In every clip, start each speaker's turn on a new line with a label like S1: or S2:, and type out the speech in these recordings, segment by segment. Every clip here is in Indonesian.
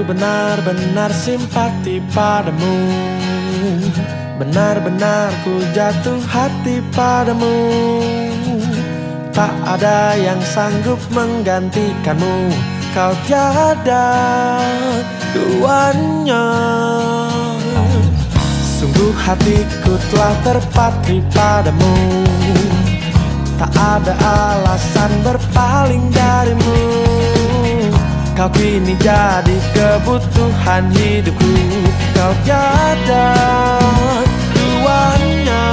S1: benar-benar simpati padamu. Benar-benar ku jatuh hati padamu. Tak ada yang sanggup menggantikanmu. Kau tiada duanya. Sungguh hatiku telah terpatri padamu. Tak ada alasan berpaling darimu. Kau kini jadi kebutuhan hidupku. Kau tiada duanya.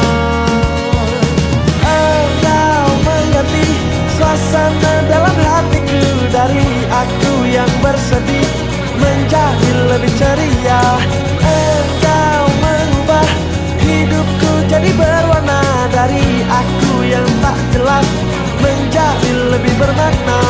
S1: Engkau mengganti suasana dalam hatiku. Dari aku yang bersedih menjadi lebih ceria. Engkau mengubah hidupku jadi berwarna. Dari aku yang tak jelas menjadi lebih bermakna.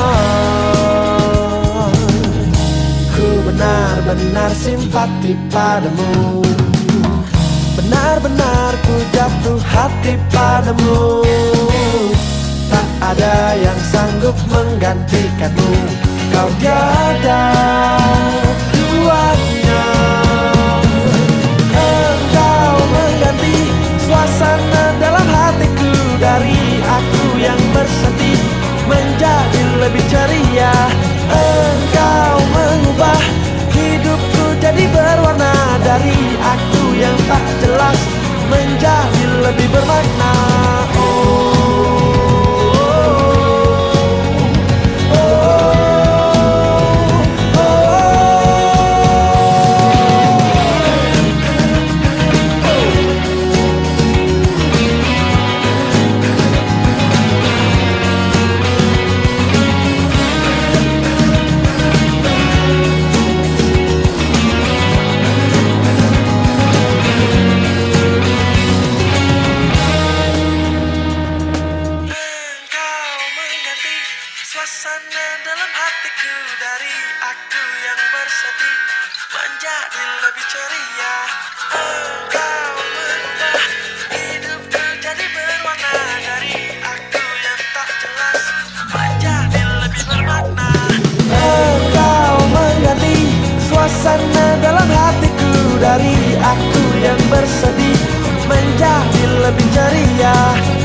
S1: Benar-benar simpati padamu. Benar-benar ku jatuh hati padamu. Tak ada yang sanggup menggantikanmu. Kau tiada duanya. Engkau mengganti suasana dalam hatiku. Dari aku yang bersedih menjadi lebih ceria. Engkau mengubah hidupku jadi berwarna. Dari aku yang tak jelas menjadi lebih bermakna. Suasana dalam hatiku. Dari aku yang bersedih menjadi lebih ceria. Engkau mengubah hidupku jadi berwarna. Dari aku yang tak jelas menjadi lebih bermakna. Engkau mengganti suasana dalam hatiku. Dari aku yang bersedih menjadi lebih ceria.